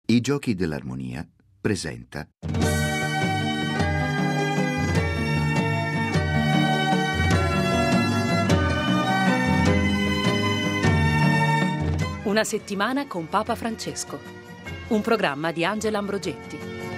I Giochi dell'Armonia presenta Una settimana con Papa Francesco, un programma di Angela Ambrogetti.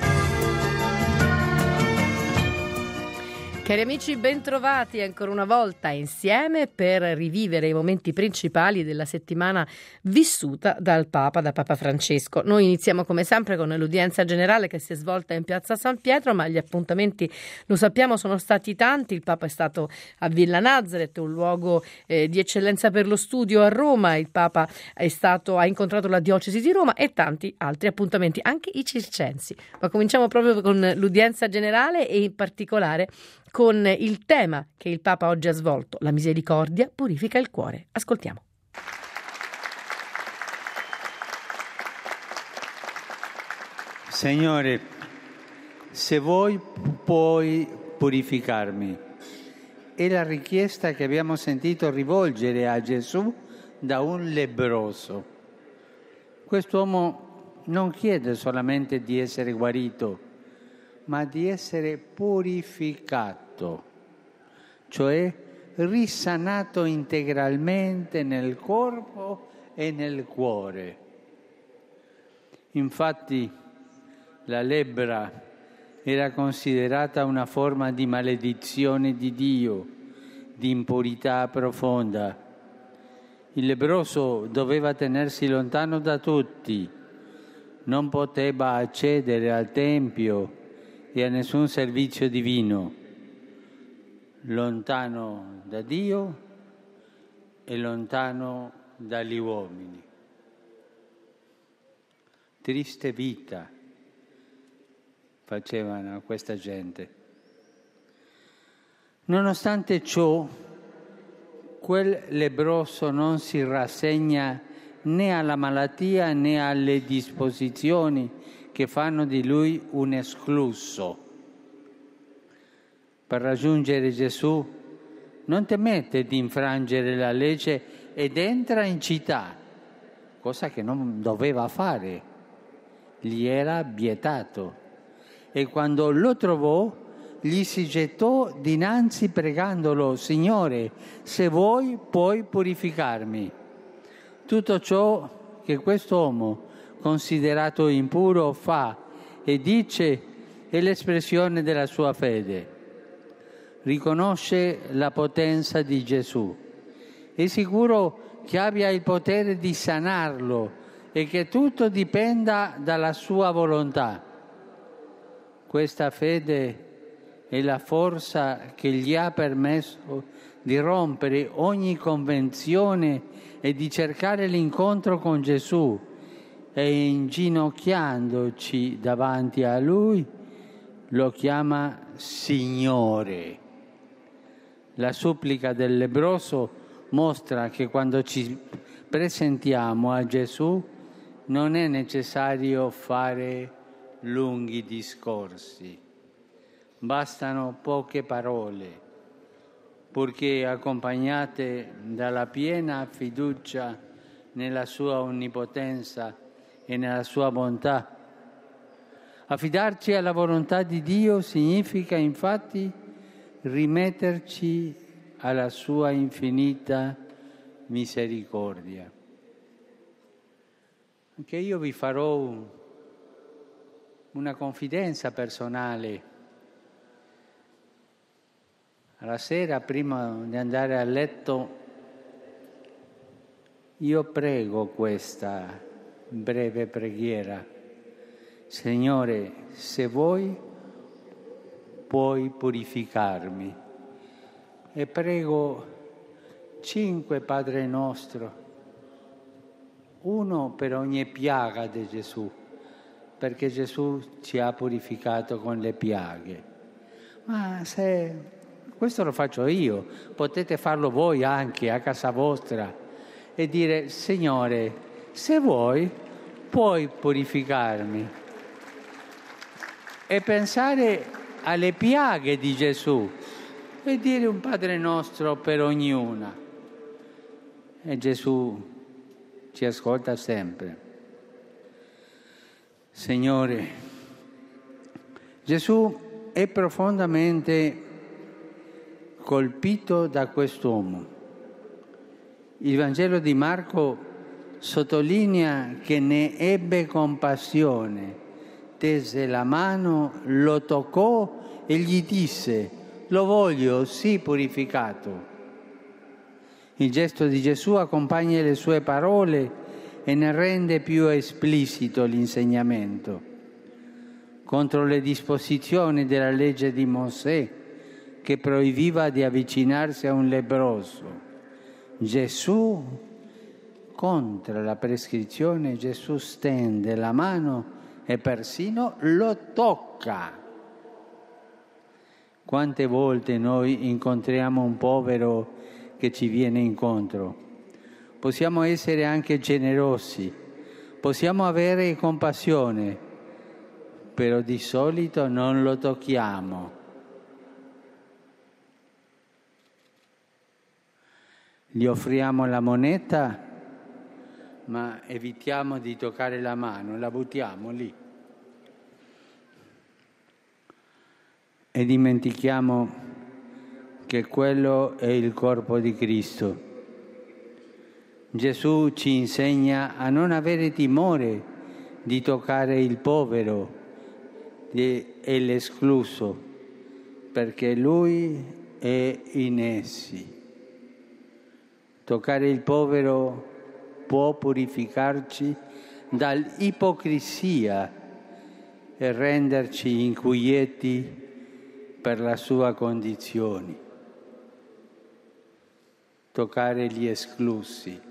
Cari amici, bentrovati ancora una volta insieme per rivivere i momenti principali della settimana vissuta dal Papa, da Papa Francesco. Noi iniziamo come sempre con l'udienza generale che si è svolta in Piazza San Pietro, ma gli appuntamenti, lo sappiamo, sono stati tanti. Il Papa è stato a Villa Nazareth, un luogo di eccellenza per lo studio a Roma. Il Papa ha incontrato la diocesi di Roma e tanti altri appuntamenti, anche i circensi. Ma cominciamo proprio con l'udienza generale e in particolare con il tema che il Papa oggi ha svolto: la misericordia purifica il cuore. Ascoltiamo. Signore, se vuoi puoi purificarmi. È la richiesta che abbiamo sentito rivolgere a Gesù da un lebbroso. Quest'uomo non chiede solamente di essere guarito, ma di essere purificato, cioè risanato integralmente nel corpo e nel cuore. Infatti la lebbra era considerata una forma di maledizione di Dio, di impurità profonda. Il lebbroso doveva tenersi lontano da tutti, non poteva accedere al Tempio e a nessun servizio divino, lontano da Dio e lontano dagli uomini. Triste vita facevano a questa gente. Nonostante ciò, quel lebbroso non si rassegna né alla malattia né alle disposizioni che fanno di lui un escluso. Per raggiungere Gesù non temette di infrangere la legge ed entra in città, cosa che non doveva fare, gli era vietato. E quando lo trovò, gli si gettò dinanzi pregandolo: Signore, se vuoi puoi purificarmi. Tutto ciò che quest'uomo considerato impuro fa e dice è l'espressione della sua fede. Riconosce la potenza di Gesù. È sicuro che abbia il potere di sanarlo e che tutto dipenda dalla sua volontà. Questa fede è la forza che gli ha permesso di rompere ogni convenzione e di cercare l'incontro con Gesù, e inginocchiandoci davanti a Lui lo chiama Signore. La supplica del lebbroso mostra che quando ci presentiamo a Gesù non è necessario fare lunghi discorsi, bastano poche parole, purché accompagnate dalla piena fiducia nella sua onnipotenza e nella sua bontà. Affidarci alla volontà di Dio significa infatti rimetterci alla sua infinita misericordia. Anche io vi farò una confidenza personale. Alla sera, prima di andare a letto, io prego questa breve preghiera: Signore, se vuoi puoi purificarmi. E prego 5 Padre Nostro, uno per ogni piaga di Gesù, perché Gesù ci ha purificato con le piaghe. Ma se questo lo faccio io, potete farlo voi anche a casa vostra e dire: Signore, se vuoi puoi purificarmi. E pensare alle piaghe di Gesù e dire un Padre Nostro per ognuna. E Gesù ci ascolta sempre. Signore, Gesù è profondamente colpito da quest'uomo. Il Vangelo di Marco sottolinea che ne ebbe compassione, tese la mano, lo toccò e gli disse: lo voglio, sii purificato. Il gesto di Gesù accompagna le sue parole e ne rende più esplicito l'insegnamento. Contro le disposizioni della legge di Mosè che proibiva di avvicinarsi a un lebbroso, Gesù, contro la prescrizione, Gesù stende la mano e persino lo tocca. Quante volte noi incontriamo un povero che ci viene incontro? Possiamo essere anche generosi, possiamo avere compassione, però di solito non lo tocchiamo. Gli offriamo la moneta, ma evitiamo di toccare la mano, la buttiamo lì. E dimentichiamo che quello è il corpo di Cristo. Gesù ci insegna a non avere timore di toccare il povero e l'escluso, perché Lui è in essi. Toccare il povero può purificarci dall'ipocrisia e renderci inquieti per la sua condizione. Toccare gli esclusi.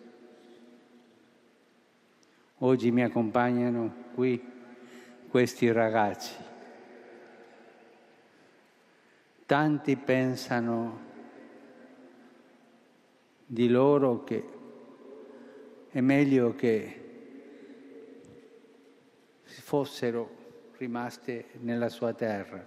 Oggi mi accompagnano qui questi ragazzi. Tanti pensano di loro che è meglio che fossero rimaste nella sua terra,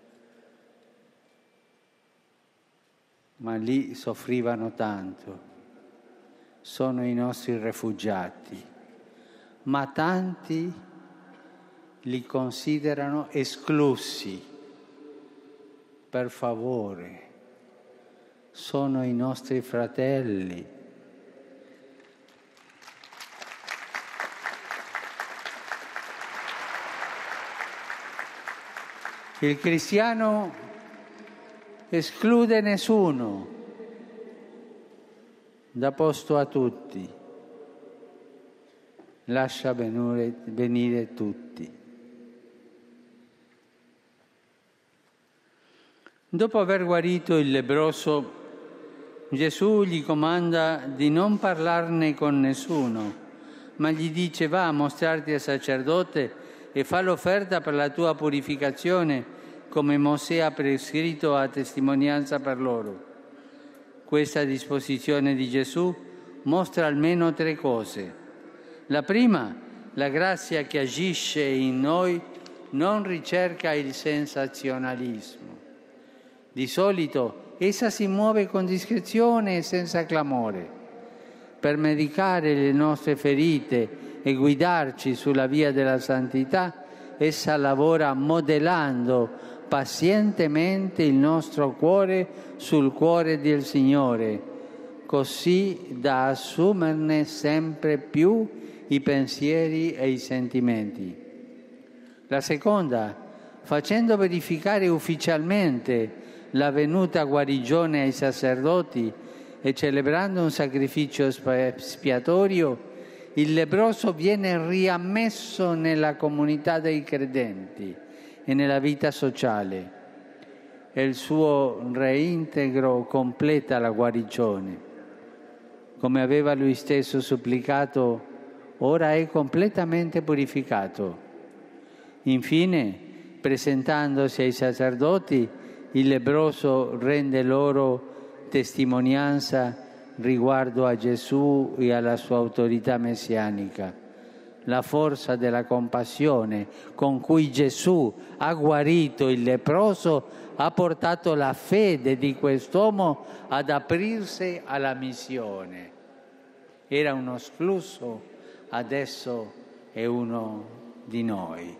ma lì soffrivano tanto, sono i nostri rifugiati, ma tanti li considerano esclusi. Per favore, sono i nostri fratelli. Il cristiano esclude nessuno, dà posto a tutti, lascia venire tutti. Dopo aver guarito il lebbroso, Gesù gli comanda di non parlarne con nessuno, ma gli dice: va a mostrarti al sacerdote e fa l'offerta per la tua purificazione, come Mosè ha prescritto a testimonianza per loro. Questa disposizione di Gesù mostra almeno 3 cose. La prima, la grazia che agisce in noi non ricerca il sensazionalismo. Di solito essa si muove con discrezione e senza clamore. Per medicare le nostre ferite e guidarci sulla via della santità, essa lavora modellando pazientemente il nostro cuore sul cuore del Signore, così da assumerne sempre più i pensieri e i sentimenti. La seconda, facendo verificare ufficialmente l'avvenuta guarigione ai sacerdoti e celebrando un sacrificio spiatorio, il lebbroso viene riammesso nella comunità dei credenti e nella vita sociale, e il suo reintegro completa la guarigione. Come aveva lui stesso supplicato, ora è completamente purificato. Infine, presentandosi ai sacerdoti, il lebbroso rende loro testimonianza riguardo a Gesù e alla sua autorità messianica. La forza della compassione con cui Gesù ha guarito il lebbroso ha portato la fede di quest'uomo ad aprirsi alla missione. Era uno escluso, adesso è uno di noi.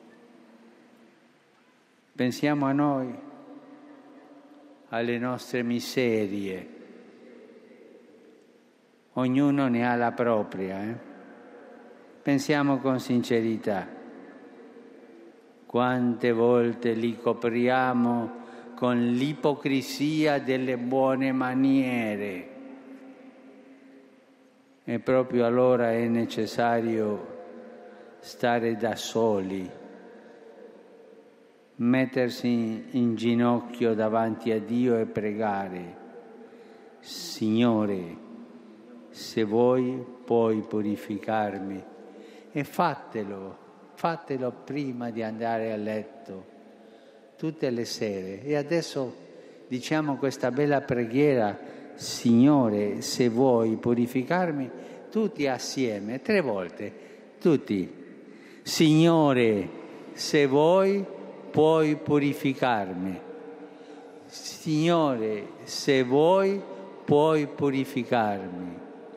Pensiamo a noi, alle nostre miserie. Ognuno ne ha la propria. Pensiamo con sincerità. Quante volte li copriamo con l'ipocrisia delle buone maniere. E proprio allora è necessario stare da soli, mettersi in ginocchio davanti a Dio e pregare: Signore, se vuoi puoi purificarmi. E fatelo prima di andare a letto, tutte le sere. E adesso diciamo questa bella preghiera: Signore, se vuoi purificarmi, tutti assieme, 3 volte, tutti. Signore, se vuoi puoi purificarmi. Signore, se vuoi puoi purificarmi.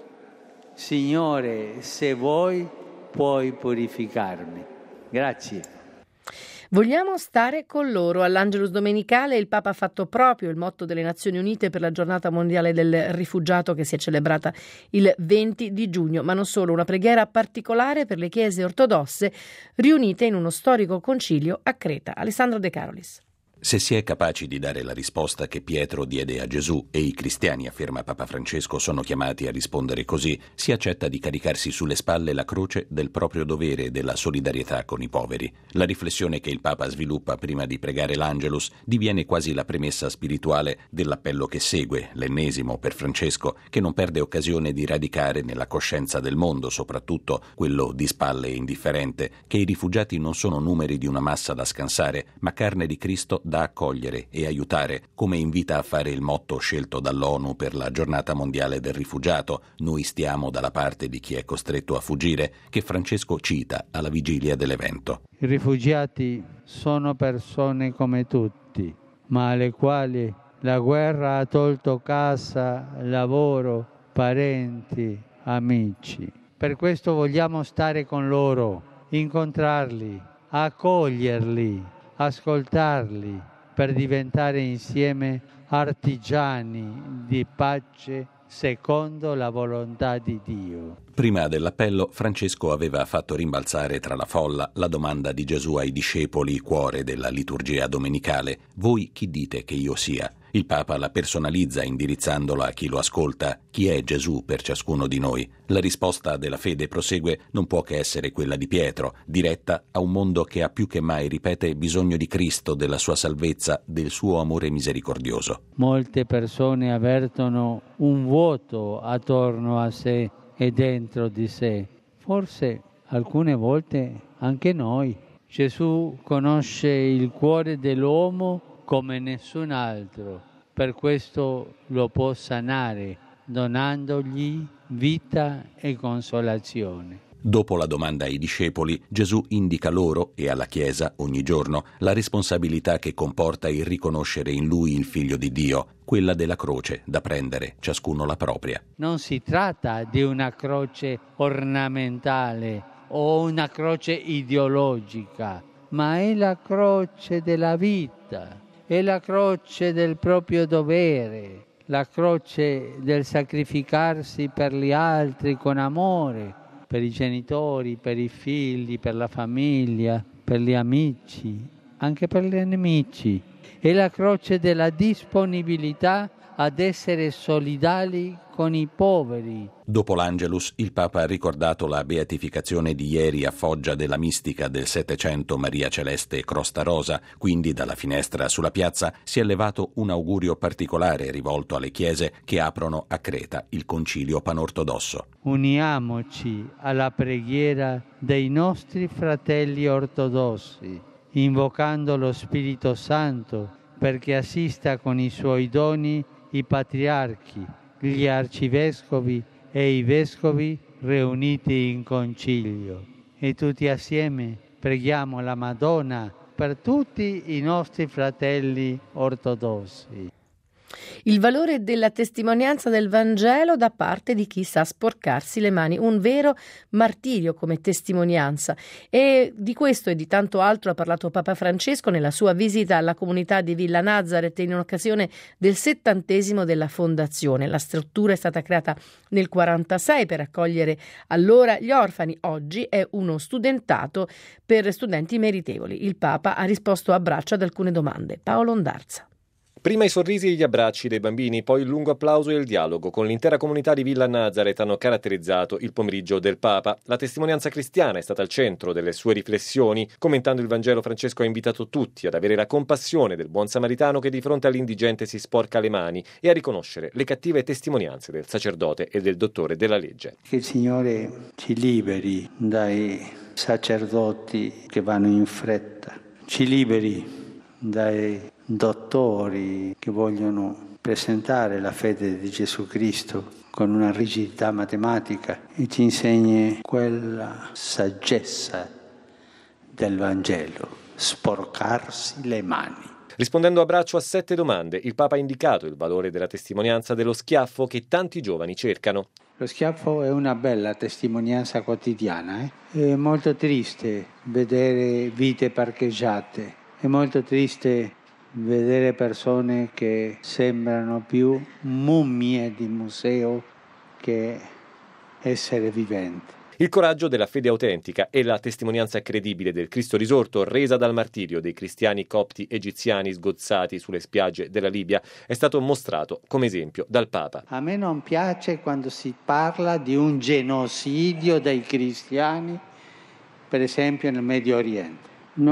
Signore, se vuoi puoi purificarmi. Grazie. Vogliamo stare con loro. All'Angelus domenicale il Papa ha fatto proprio il motto delle Nazioni Unite per la giornata mondiale del rifugiato che si è celebrata il 20 di giugno, ma non solo, una preghiera particolare per le chiese ortodosse riunite in uno storico concilio a Creta. Alessandro De Carolis. Se si è capaci di dare la risposta che Pietro diede a Gesù e i cristiani, afferma Papa Francesco, sono chiamati a rispondere così, si accetta di caricarsi sulle spalle la croce del proprio dovere e della solidarietà con i poveri. La riflessione che il Papa sviluppa prima di pregare l'Angelus diviene quasi la premessa spirituale dell'appello che segue, l'ennesimo per Francesco, che non perde occasione di radicare nella coscienza del mondo, soprattutto quello di spalle e indifferente, che i rifugiati non sono numeri di una massa da scansare, ma carne di Cristo da accogliere e aiutare, come invita a fare il motto scelto dall'ONU per la giornata mondiale del rifugiato: noi stiamo dalla parte di chi è costretto a fuggire, che Francesco cita alla vigilia dell'evento. I rifugiati sono persone come tutti, ma alle quali la guerra ha tolto casa, lavoro, parenti, amici. Per questo vogliamo stare con loro, incontrarli, accoglierli, ascoltarli, per diventare insieme artigiani di pace secondo la volontà di Dio. Prima dell'appello, Francesco aveva fatto rimbalzare tra la folla la domanda di Gesù ai discepoli, cuore della liturgia domenicale: voi chi dite che io sia? Il Papa la personalizza indirizzandola a chi lo ascolta: chi è Gesù per ciascuno di noi? La risposta della fede, prosegue, non può che essere quella di Pietro, diretta a un mondo che ha più che mai, ripete, bisogno di Cristo, della sua salvezza, del suo amore misericordioso. Molte persone avvertono un vuoto attorno a sé e dentro di sé. Forse alcune volte anche noi. Gesù conosce il cuore dell'uomo come nessun altro, per questo lo può sanare, donandogli vita e consolazione. Dopo la domanda ai discepoli, Gesù indica loro e alla Chiesa ogni giorno la responsabilità che comporta il riconoscere in Lui il Figlio di Dio, quella della croce, da prendere ciascuno la propria. Non si tratta di una croce ornamentale o una croce ideologica, ma è la croce della vita, è la croce del proprio dovere, la croce del sacrificarsi per gli altri con amore, per i genitori, per i figli, per la famiglia, per gli amici, anche per gli nemici. È la croce della disponibilità ad essere solidali con i poveri. Dopo l'Angelus, il Papa ha ricordato la beatificazione di ieri a Foggia della mistica del Settecento Maria Celeste Crosta Rosa, quindi dalla finestra sulla piazza si è levato un augurio particolare rivolto alle chiese che aprono a Creta il concilio panortodosso. Uniamoci alla preghiera dei nostri fratelli ortodossi, invocando lo Spirito Santo perché assista con i suoi doni i patriarchi, gli arcivescovi e i vescovi riuniti in concilio. E tutti assieme preghiamo la Madonna per tutti i nostri fratelli ortodossi. Il valore della testimonianza del Vangelo da parte di chi sa sporcarsi le mani, un vero martirio come testimonianza. E di questo e di tanto altro ha parlato Papa Francesco nella sua visita alla comunità di Villa Nazareth in occasione del 70° della fondazione. La struttura è stata creata nel 1946 per accogliere allora gli orfani. Oggi è uno studentato per studenti meritevoli. Il Papa ha risposto a braccio ad alcune domande. Paolo Ondarza. Prima i sorrisi e gli abbracci dei bambini, poi il lungo applauso e il dialogo con l'intera comunità di Villa Nazareth hanno caratterizzato il pomeriggio del Papa. La testimonianza cristiana è stata al centro delle sue riflessioni. Commentando il Vangelo, Francesco ha invitato tutti ad avere la compassione del buon samaritano che di fronte all'indigente si sporca le mani e a riconoscere le cattive testimonianze del sacerdote e del dottore della legge. Che il Signore ci liberi dai sacerdoti che vanno in fretta, ci liberi dai dottori che vogliono presentare la fede di Gesù Cristo con una rigidità matematica e ci insegni quella saggezza del Vangelo, sporcarsi le mani. Rispondendo a braccio a 7 domande, il Papa ha indicato il valore della testimonianza dello schiaffo che tanti giovani cercano. Lo schiaffo è una bella testimonianza quotidiana. È molto triste vedere vite parcheggiate, è molto triste vedere persone che sembrano più mummie di museo che essere viventi. Il coraggio della fede autentica e la testimonianza credibile del Cristo risorto resa dal martirio dei cristiani copti egiziani sgozzati sulle spiagge della Libia è stato mostrato come esempio dal Papa. A me non piace quando si parla di un genocidio dei cristiani, per esempio nel Medio Oriente.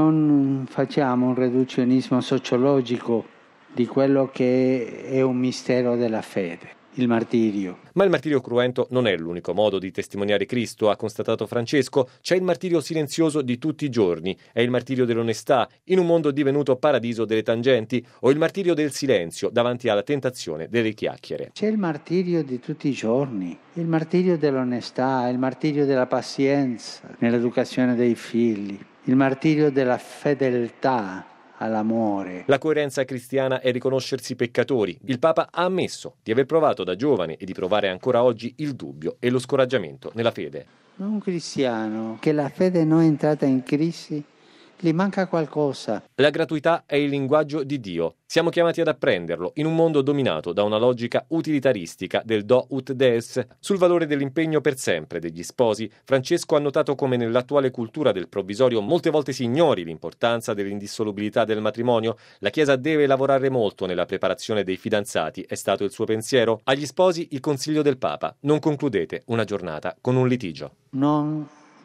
Non facciamo un riduzionismo sociologico di quello che è un mistero della fede, il martirio. Ma il martirio cruento non è l'unico modo di testimoniare Cristo, ha constatato Francesco. C'è il martirio silenzioso di tutti i giorni, è il martirio dell'onestà in un mondo divenuto paradiso delle tangenti, o il martirio del silenzio davanti alla tentazione delle chiacchiere. C'è il martirio di tutti i giorni, il martirio dell'onestà, il martirio della pazienza nell'educazione dei figli, il martirio della fedeltà all'amore. La coerenza cristiana è riconoscersi peccatori. Il Papa ha ammesso di aver provato da giovane e di provare ancora oggi il dubbio e lo scoraggiamento nella fede. Un cristiano che la fede non è entrata in crisi, gli manca qualcosa. La gratuità è il linguaggio di Dio. Siamo chiamati ad apprenderlo in un mondo dominato da una logica utilitaristica del do ut des. Sul valore dell'impegno per sempre degli sposi, Francesco ha notato come nell'attuale cultura del provvisorio molte volte si ignori l'importanza dell'indissolubilità del matrimonio. La Chiesa deve lavorare molto nella preparazione dei fidanzati, è stato il suo pensiero. Agli sposi il consiglio del Papa: non concludete una giornata con un litigio. Non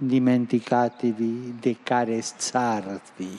dimenticatevi di carezzarvi.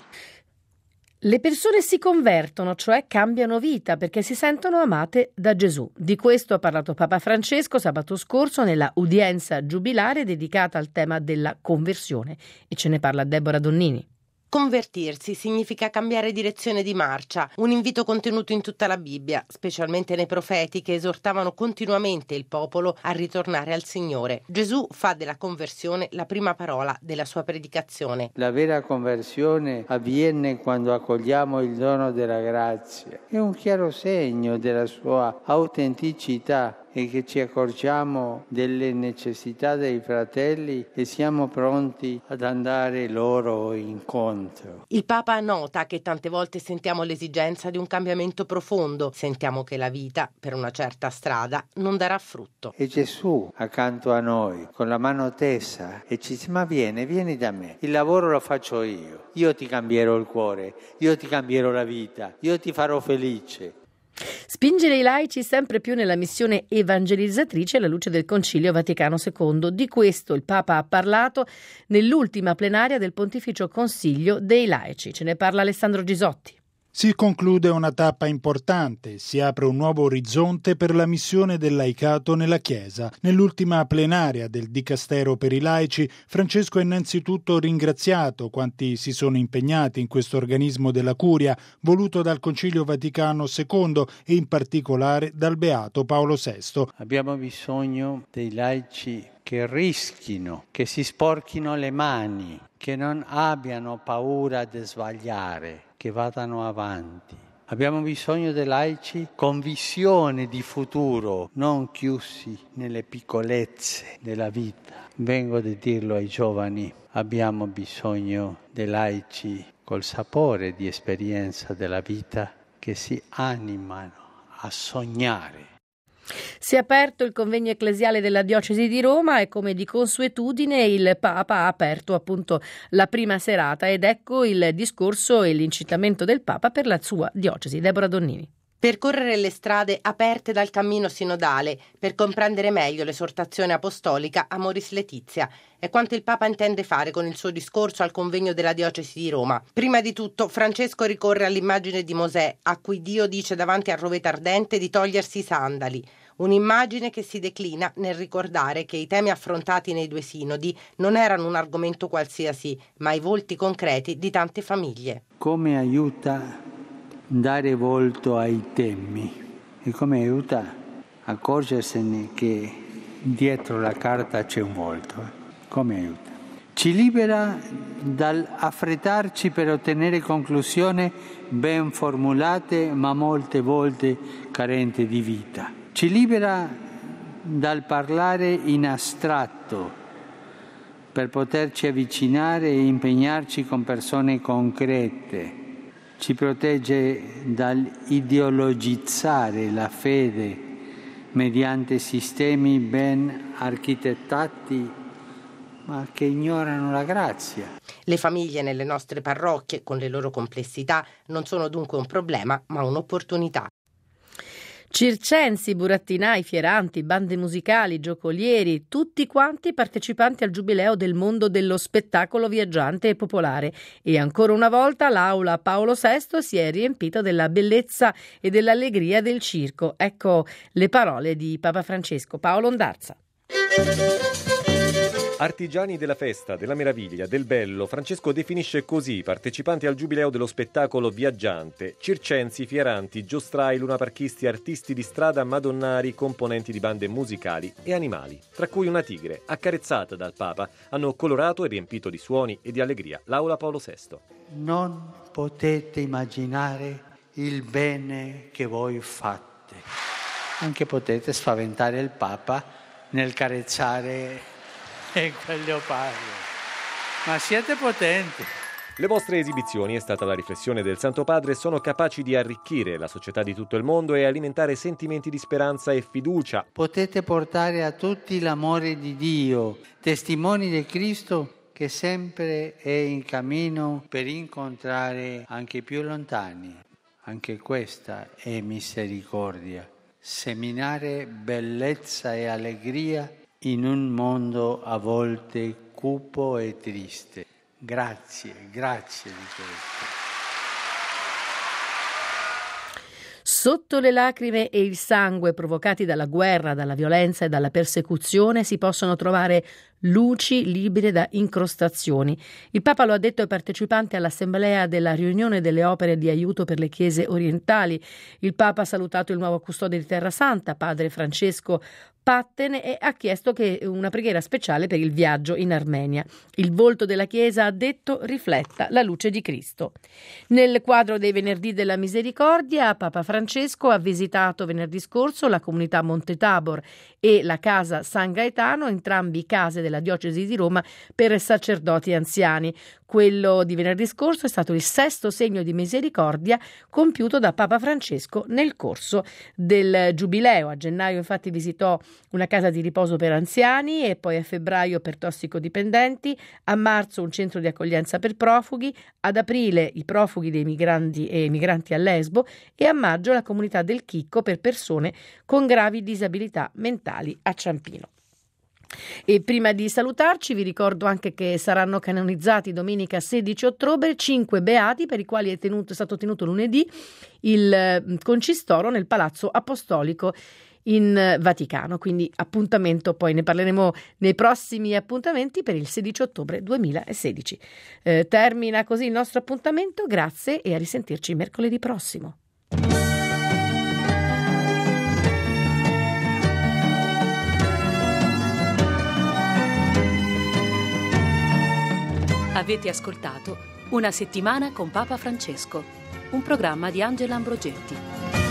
Le persone si convertono, cioè cambiano vita, perché si sentono amate da Gesù. Di questo ha parlato Papa Francesco sabato scorso nella udienza giubilare dedicata al tema della conversione, e ce ne parla Deborah Donnini. Convertirsi significa cambiare direzione di marcia, un invito contenuto in tutta la Bibbia, specialmente nei profeti che esortavano continuamente il popolo a ritornare al Signore. Gesù fa della conversione la prima parola della sua predicazione. La vera conversione avviene quando accogliamo il dono della grazia. È un chiaro segno della sua autenticità e che ci accorgiamo delle necessità dei fratelli e siamo pronti ad andare loro incontro. Il Papa nota che tante volte sentiamo l'esigenza di un cambiamento profondo, sentiamo che la vita per una certa strada non darà frutto. E Gesù accanto a noi con la mano tesa e ci dice: ma vieni da me, il lavoro lo faccio io ti cambierò il cuore, io ti cambierò la vita, io ti farò felice. Spingere i laici sempre più nella missione evangelizzatrice alla luce del Concilio Vaticano II. Di questo il Papa ha parlato nell'ultima plenaria del Pontificio Consiglio dei Laici. Ce ne parla Alessandro Gisotti. Si conclude una tappa importante, si apre un nuovo orizzonte per la missione del laicato nella Chiesa. Nell'ultima plenaria del Dicastero per i laici, Francesco ha innanzitutto ringraziato quanti si sono impegnati in questo organismo della Curia, voluto dal Concilio Vaticano II e in particolare dal Beato Paolo VI. Abbiamo bisogno dei laici che rischino, che si sporchino le mani, che non abbiano paura di sbagliare, che vadano avanti. Abbiamo bisogno dei laici con visione di futuro, non chiusi nelle piccolezze della vita. Vengo a dirlo ai giovani, abbiamo bisogno dei laici col sapore di esperienza della vita che si animano a sognare. Si è aperto il convegno ecclesiale della diocesi di Roma e come di consuetudine il Papa ha aperto appunto la prima serata ed ecco il discorso e l'incitamento del Papa per la sua diocesi. Deborah Donnini. Percorrere le strade aperte dal cammino sinodale per comprendere meglio l'esortazione apostolica Amoris Laetitia è quanto il Papa intende fare con il suo discorso al convegno della diocesi di Roma. Prima di tutto, Francesco ricorre all'immagine di Mosè, a cui Dio dice davanti al roveto ardente di togliersi i sandali. Un'immagine che si declina nel ricordare che i temi affrontati nei 2 sinodi non erano un argomento qualsiasi, ma i volti concreti di tante famiglie. Come aiuta dare volto ai temi e come aiuta a accorgersene che dietro la carta c'è un volto. Come aiuta? Ci libera dall'affrettarci per ottenere conclusioni ben formulate ma molte volte carenti di vita. Ci libera dal parlare in astratto per poterci avvicinare e impegnarci con persone concrete. Ci protegge dall'ideologizzare la fede mediante sistemi ben architettati ma che ignorano la grazia. Le famiglie nelle nostre parrocchie, con le loro complessità, non sono dunque un problema ma un'opportunità. Circensi, burattinai, fieranti, bande musicali, giocolieri, tutti quanti partecipanti al giubileo del mondo dello spettacolo viaggiante e popolare. E ancora una volta l'aula Paolo VI si è riempita della bellezza e dell'allegria del circo. Ecco le parole di Papa Francesco. Paolo Ondarza. Artigiani della festa, della meraviglia, del bello, Francesco definisce così i partecipanti al giubileo dello spettacolo viaggiante: circensi, fieranti, giostrai, lunaparchisti, artisti di strada, madonnari, componenti di bande musicali e animali, tra cui una tigre, accarezzata dal Papa, hanno colorato e riempito di suoni e di allegria l'aula Paolo VI. Non potete immaginare il bene che voi fate. Anche potete spaventare il Papa nel carezzare quel leopardo, ma siete potenti. Le vostre esibizioni, è stata la riflessione del Santo Padre, sono capaci di arricchire la società di tutto il mondo e alimentare sentimenti di speranza e fiducia. Potete portare a tutti l'amore di Dio, testimoni di Cristo che sempre è in cammino per incontrare anche i più lontani. Anche questa è misericordia, seminare bellezza e allegria in un mondo a volte cupo e triste. Grazie di questo. Sotto le lacrime e il sangue provocati dalla guerra, dalla violenza e dalla persecuzione si possono trovare luci libere da incrostazioni. Il Papa lo ha detto ai partecipanti all'assemblea della riunione delle opere di aiuto per le chiese orientali. Il Papa ha salutato il nuovo custode di Terra Santa, padre Francesco Patten, e ha chiesto che una preghiera speciale per il viaggio in Armenia. Il volto della Chiesa, ha detto, rifletta la luce di Cristo. Nel quadro dei Venerdì della Misericordia, Papa Francesco ha visitato venerdì scorso la comunità Monte Tabor e la casa San Gaetano, entrambi case della diocesi di Roma per sacerdoti anziani. Quello di venerdì scorso è stato il 6° segno di misericordia compiuto da Papa Francesco nel corso del Giubileo. A gennaio infatti visitò una casa di riposo per anziani e poi a febbraio per tossicodipendenti, a marzo un centro di accoglienza per profughi, ad aprile i profughi dei migranti e migranti a Lesbo e a maggio la comunità del Chicco per persone con gravi disabilità mentali a Ciampino. E prima di salutarci vi ricordo anche che saranno canonizzati domenica 16 ottobre 5 beati per i quali è stato tenuto lunedì il concistoro nel Palazzo Apostolico in Vaticano, quindi appuntamento, poi ne parleremo nei prossimi appuntamenti per il 16 ottobre 2016. Termina così il nostro appuntamento, grazie e a risentirci mercoledì prossimo. Avete ascoltato Una settimana con Papa Francesco, un programma di Angela Ambrogetti.